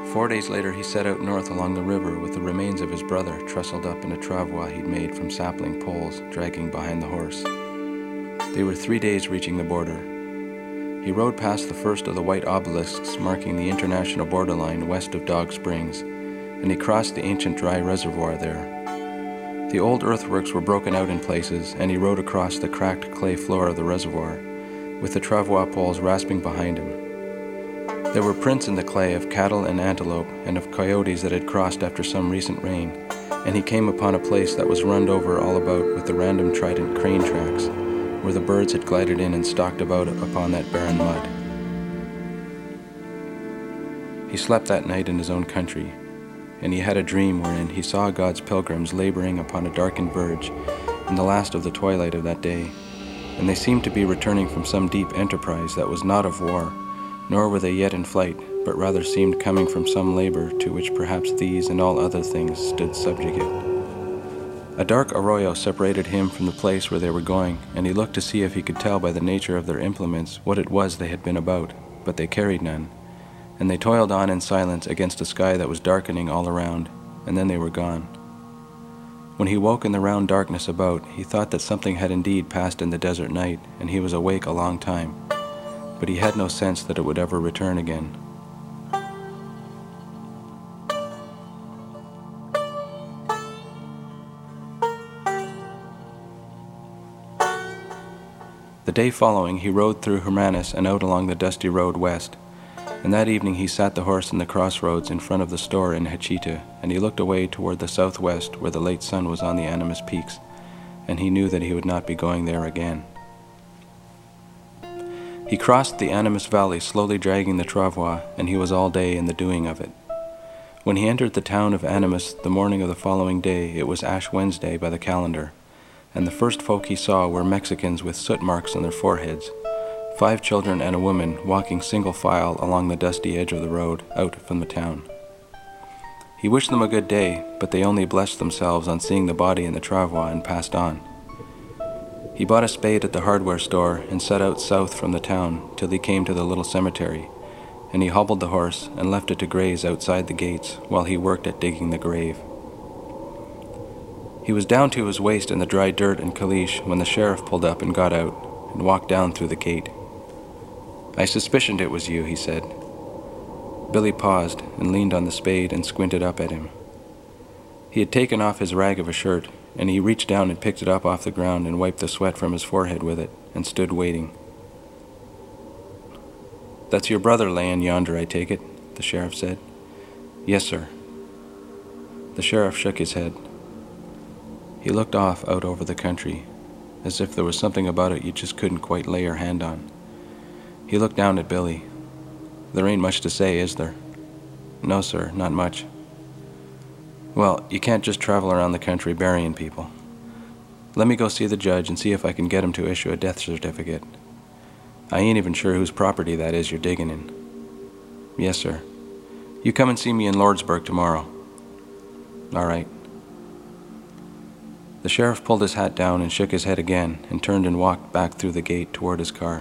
4 days later he set out north along the river with the remains of his brother trestled up in a travois he'd made from sapling poles dragging behind the horse. They were 3 days reaching the border. He rode past the first of the white obelisks marking the international borderline west of Dog Springs, and he crossed the ancient dry reservoir there. The old earthworks were broken out in places, and he rode across the cracked clay floor of the reservoir, with the travois poles rasping behind him. There were prints in the clay of cattle and antelope, and of coyotes that had crossed after some recent rain, and he came upon a place that was runned over all about with the random trident crane tracks, where the birds had glided in and stalked about upon that barren mud. He slept that night in his own country, and he had a dream wherein he saw God's pilgrims laboring upon a darkened verge in the last of the twilight of that day, and they seemed to be returning from some deep enterprise that was not of war, nor were they yet in flight, but rather seemed coming from some labor to which perhaps these and all other things stood subjugate. A dark arroyo separated him from the place where they were going, and he looked to see if he could tell by the nature of their implements what it was they had been about, but they carried none, and they toiled on in silence against a sky that was darkening all around, and then they were gone. When he woke in the round darkness about, he thought that something had indeed passed in the desert night, and he was awake a long time, but he had no sense that it would ever return again. The day following, he rode through Hermanus and out along the dusty road west, and that evening he sat the horse in the crossroads in front of the store in Hachita, and he looked away toward the southwest where the late sun was on the Animus peaks, and he knew that he would not be going there again. He crossed the Animus Valley, slowly dragging the travois, and he was all day in the doing of it. When he entered the town of Animus the morning of the following day, it was Ash Wednesday by the calendar, and the first folk he saw were Mexicans with soot marks on their foreheads, 5 children and a woman walking single file along the dusty edge of the road out from the town. He wished them a good day, but they only blessed themselves on seeing the body in the travois and passed on. He bought a spade at the hardware store and set out south from the town till he came to the little cemetery, and he hobbled the horse and left it to graze outside the gates while he worked at digging the grave. He was down to his waist in the dry dirt and caliche when the sheriff pulled up and got out and walked down through the gate. "I suspicioned it was you," he said. Billy paused and leaned on the spade and squinted up at him. He had taken off his rag of a shirt, and he reached down and picked it up off the ground and wiped the sweat from his forehead with it, and stood waiting. "That's your brother laying yonder, I take it," the sheriff said. "Yes, sir." The sheriff shook his head. He looked off out over the country, as if there was something about it you just couldn't quite lay your hand on. He looked down at Billy. "There ain't much to say, is there?" "No, sir, not much." "Well, you can't just travel around the country burying people. Let me go see the judge and see if I can get him to issue a death certificate. I ain't even sure whose property that is you're digging in." "Yes, sir." "You come and see me in Lordsburg tomorrow." "All right." The sheriff pulled his hat down and shook his head again and turned and walked back through the gate toward his car.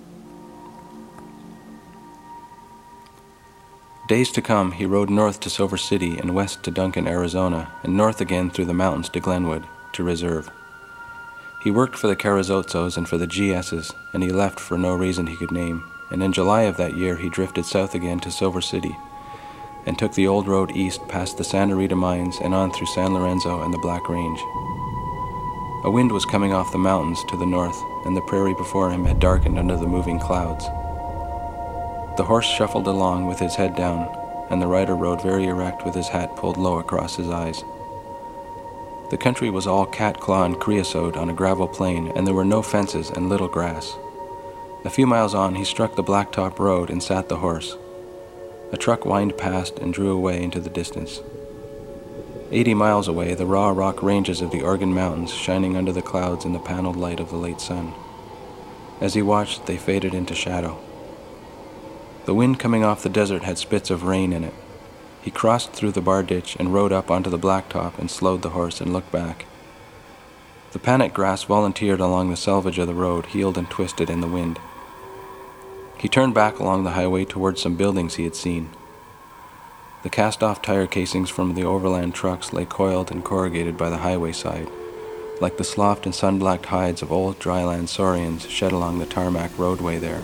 Days to come, he rode north to Silver City and west to Duncan, Arizona, and north again through the mountains to Glenwood, to Reserve. He worked for the Carazotzos and for the GS's, and he left for no reason he could name, and in July of that year he drifted south again to Silver City, and took the old road east past the Santa Rita mines and on through San Lorenzo and the Black Range. A wind was coming off the mountains to the north, and the prairie before him had darkened under the moving clouds. The horse shuffled along with his head down, and the rider rode very erect with his hat pulled low across his eyes. The country was all cat-claw and creosote on a gravel plain, and there were no fences and little grass. A few miles on, he struck the blacktop road and sat the horse. A truck whined past and drew away into the distance. 80 miles away, the raw rock ranges of the Oregon Mountains shining under the clouds in the paneled light of the late sun. As he watched, they faded into shadow. The wind coming off the desert had spits of rain in it. He crossed through the bar ditch and rode up onto the blacktop and slowed the horse and looked back. The panic grass volunteered along the selvage of the road, heeled and twisted in the wind. He turned back along the highway towards some buildings he had seen. The cast-off tire casings from the overland trucks lay coiled and corrugated by the highway side, like the sloughed and sun-blacked hides of old dryland saurians shed along the tarmac roadway there.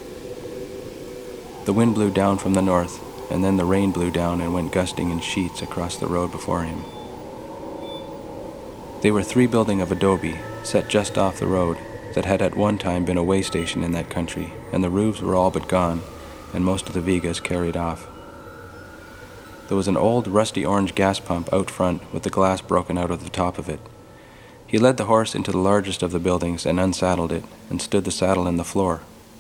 The wind blew down from the north, and then the rain blew down and went gusting in sheets across the road before him. They were 3 buildings of adobe, set just off the road, that had at one time been a way station in that country, and the roofs were all but gone, and most of the vigas carried off. There was an old rusty orange gas pump out front with the glass broken out of the top of it. He led the horse into the largest of the buildings and unsaddled it, and stood the saddle in the floor.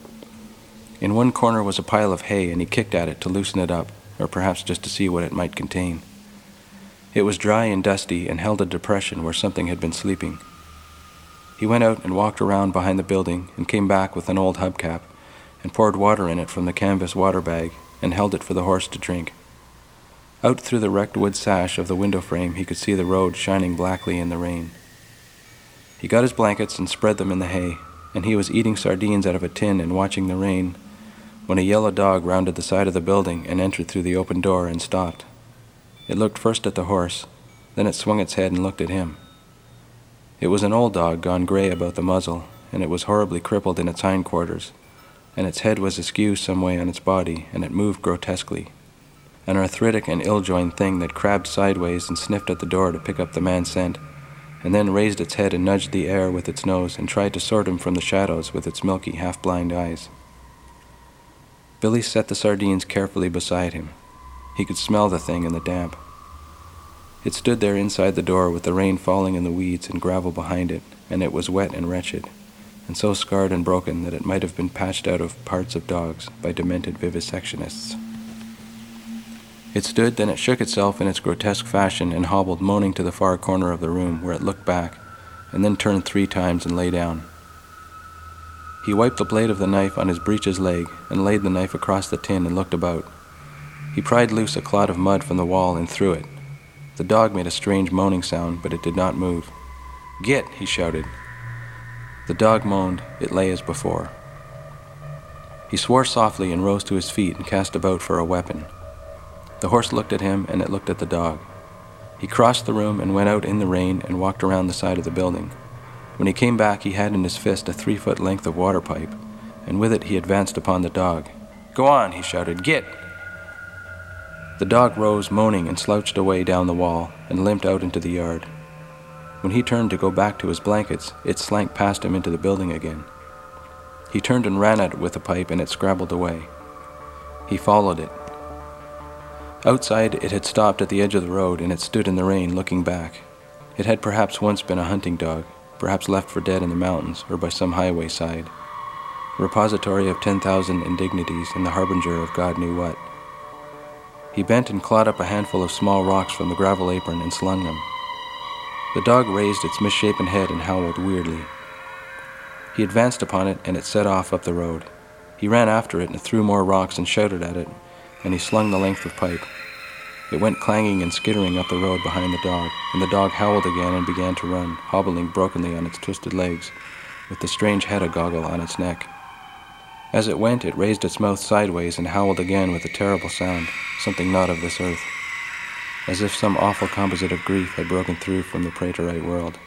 In one corner was a pile of hay, and he kicked at it to loosen it up, or perhaps just to see what it might contain. It was dry and dusty and held a depression where something had been sleeping. He went out and walked around behind the building and came back with an old hubcap and poured water in it from the canvas water bag and held it for the horse to drink. Out through the wrecked wood sash of the window frame he could see the road shining blackly in the rain. He got his blankets and spread them in the hay, and he was eating sardines out of a tin and watching the rain when a yellow dog rounded the side of the building and entered through the open door and stopped. It looked first at the horse, then it swung its head and looked at him. It was an old dog gone gray about the muzzle, and it was horribly crippled in its hindquarters, and its head was askew some way on its body, and it moved grotesquely. An arthritic and ill-joined thing that crabbed sideways and sniffed at the door to pick up the man's scent, and then raised its head and nudged the air with its nose and tried to sort him from the shadows with its milky, half-blind eyes. Billy set the sardines carefully beside him. He could smell the thing in the damp. It stood there inside the door with the rain falling in the weeds and gravel behind it, and it was wet and wretched, and so scarred and broken that it might have been patched out of parts of dogs by demented vivisectionists. It stood, then it shook itself in its grotesque fashion and hobbled moaning to the far corner of the room where it looked back, and then turned 3 times and lay down. He wiped the blade of the knife on his breeches leg and laid the knife across the tin and looked about. He pried loose a clod of mud from the wall and threw it. The dog made a strange moaning sound, but it did not move. "Git!" he shouted. The dog moaned. It lay as before. He swore softly and rose to his feet and cast about for a weapon. The horse looked at him, and it looked at the dog. He crossed the room and went out in the rain and walked around the side of the building. When he came back, he had in his fist a 3-foot length of water pipe, and with it he advanced upon the dog. "Go on," he shouted. "Git!" The dog rose, moaning, and slouched away down the wall and limped out into the yard. When he turned to go back to his blankets, it slank past him into the building again. He turned and ran at it with the pipe, and it scrabbled away. He followed it. Outside, it had stopped at the edge of the road, and it stood in the rain, looking back. It had perhaps once been a hunting dog, perhaps left for dead in the mountains or by some highway side, a repository of 10,000 indignities and the harbinger of God knew what. He bent and clawed up a handful of small rocks from the gravel apron and slung them. The dog raised its misshapen head and howled weirdly. He advanced upon it, and it set off up the road. He ran after it and threw more rocks and shouted at it, and he slung the length of pipe. It went clanging and skittering up the road behind the dog, and the dog howled again and began to run, hobbling brokenly on its twisted legs, with the strange head goggle on its neck. As it went, it raised its mouth sideways and howled again with a terrible sound, something not of this earth, as if some awful composite of grief had broken through from the praetorite world.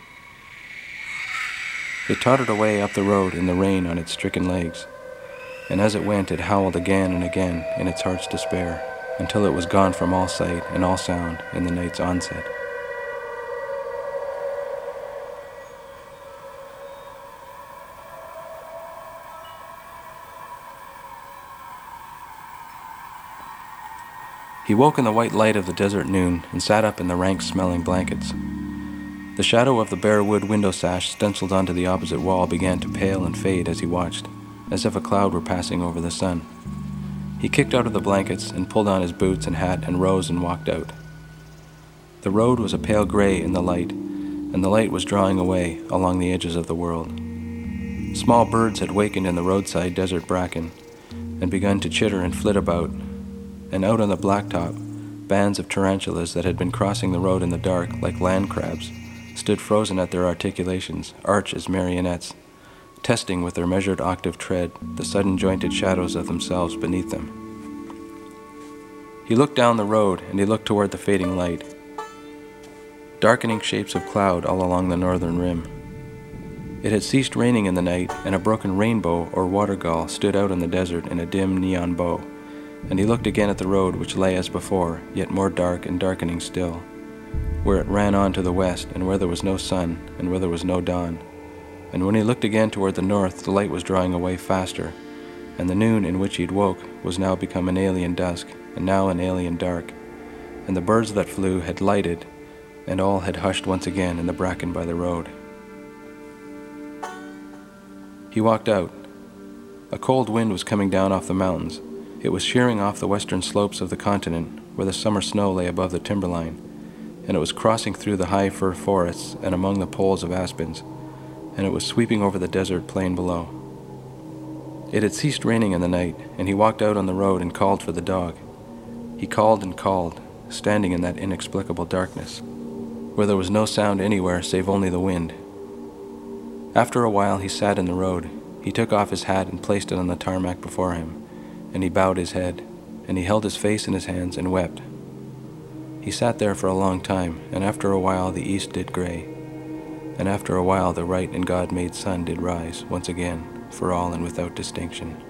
It tottered away up the road in the rain on its stricken legs, and as it went it howled again and again in its heart's despair, until it was gone from all sight and all sound in the night's onset. He woke in the white light of the desert noon and sat up in the rank-smelling blankets. The shadow of the bare wood window sash stenciled onto the opposite wall began to pale and fade as he watched, as if a cloud were passing over the sun. He kicked out of the blankets and pulled on his boots and hat and rose and walked out. The road was a pale gray in the light, and the light was drawing away along the edges of the world. Small birds had wakened in the roadside desert bracken and begun to chitter and flit about, and out on the blacktop, bands of tarantulas that had been crossing the road in the dark like land crabs stood frozen at their articulations, arch as marionettes, testing with their measured octave tread the sudden jointed shadows of themselves beneath them. He looked down the road, and he looked toward the fading light. Darkening shapes of cloud all along the northern rim. It had ceased raining in the night, and a broken rainbow or water gull stood out in the desert in a dim neon bow, and he looked again at the road which lay as before, yet more dark and darkening still, where it ran on to the west, and where there was no sun, and where there was no dawn. And when he looked again toward the north, the light was drawing away faster, and the noon in which he'd woke was now become an alien dusk, and now an alien dark, and the birds that flew had lighted, and all had hushed once again in the bracken by the road. He walked out. A cold wind was coming down off the mountains. It was shearing off the western slopes of the continent, where the summer snow lay above the timberline, and it was crossing through the high fir forests and among the poles of aspens, and it was sweeping over the desert plain below. It had ceased raining in the night, and he walked out on the road and called for the dog. He called and called, standing in that inexplicable darkness, where there was no sound anywhere save only the wind. After a while he sat in the road. He took off his hat and placed it on the tarmac before him, and he bowed his head, and he held his face in his hands and wept. He sat there for a long time, and after a while the east did gray, and after a while the right and God-made sun did rise once again, for all and without distinction.